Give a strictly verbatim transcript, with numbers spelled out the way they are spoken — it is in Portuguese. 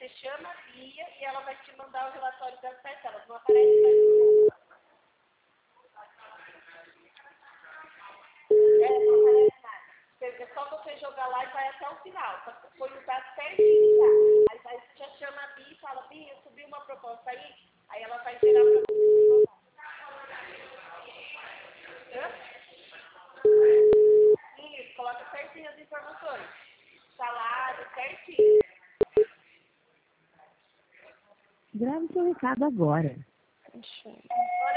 você chama a Bia e ela vai te mandar o relatório das parcelas. Não aparece mais no É, não aparece nada. É só você jogar lá e vai até o final. Põe o dado certinho já. Aí, aí você já chama a Bia e fala, Bia, subiu uma proposta aí. Aí ela vai gerar pra você. Hã? Isso, coloca certinho as informações. Salário, certinho. Grave seu recado agora. Deixa eu...